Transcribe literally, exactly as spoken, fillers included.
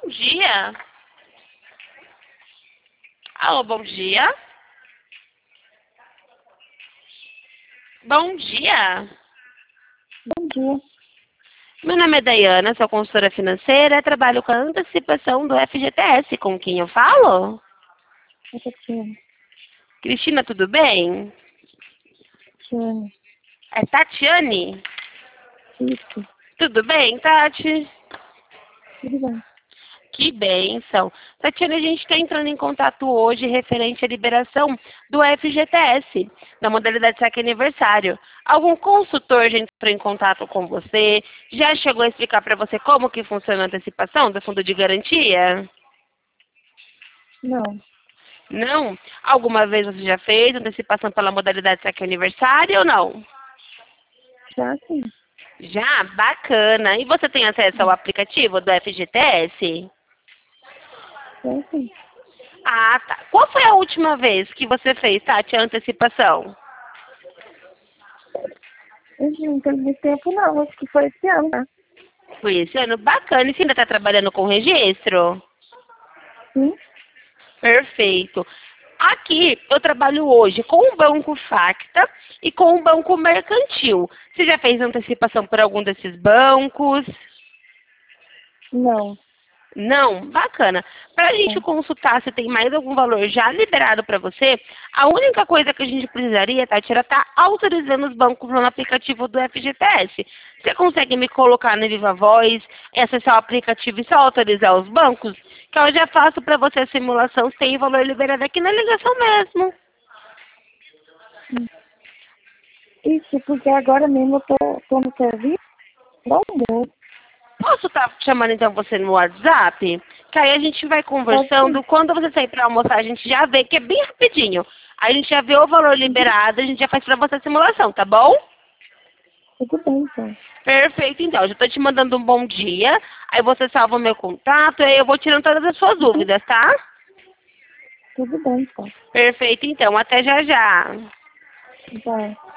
dia. Alô, bom dia. Bom dia. Bom dia. Meu nome é Dayana, sou consultora financeira, trabalho com a antecipação do F G T S. Com quem eu falo? É Tatiana. Cristina, tudo bem? Tatiana. É Tatiane? Isso. Tudo bem, Tati? Tudo bem. Que bênção. Tatiana, a gente está entrando em contato hoje referente à liberação do F G T S, da modalidade saque aniversário. Algum consultor já entrou em contato com você? Já chegou a explicar para você como que funciona a antecipação do fundo de garantia? Não. Não? Alguma vez você já fez antecipação pela modalidade saque aniversário ou não? Já sim. Já? Bacana. E você tem acesso ao aplicativo do F G T S? Já sim. Ah, tá. Qual foi a última vez que você fez, Tati, a antecipação? Eu não tenho muito tempo não. Acho que foi esse ano, né? Foi esse ano? Bacana. E você ainda está trabalhando com registro? Sim. Perfeito. Aqui eu trabalho hoje com o Banco Facta e com o Banco Mercantil. Você já fez antecipação por algum desses bancos? Não. Não? Bacana. Para a gente Não. consultar se tem mais algum valor já liberado para você, a única coisa que a gente precisaria, Tati, era estar autorizando os bancos no aplicativo do F G T S. Você consegue me colocar no Viva Voz, acessar o aplicativo e só autorizar os bancos? Que eu já faço para você a simulação se tem valor liberado aqui na ligação mesmo. Hum. Isso, porque agora mesmo eu tô, tô no serviço. Não vou. Posso estar chamando então você no WhatsApp? Que aí a gente vai Pode conversando. sim. Quando você sair para almoçar, a gente já vê, que é bem rapidinho. Aí a gente já vê o valor Uhum. liberado, a gente já faz para você a simulação, tá bom? Tudo bem, então. Perfeito, então. Eu já estou te mandando um bom dia. Aí você salva o meu contato e aí eu vou tirando todas as suas Uhum. dúvidas, tá? Tudo bem, então. Perfeito, então. Até já já. Vai.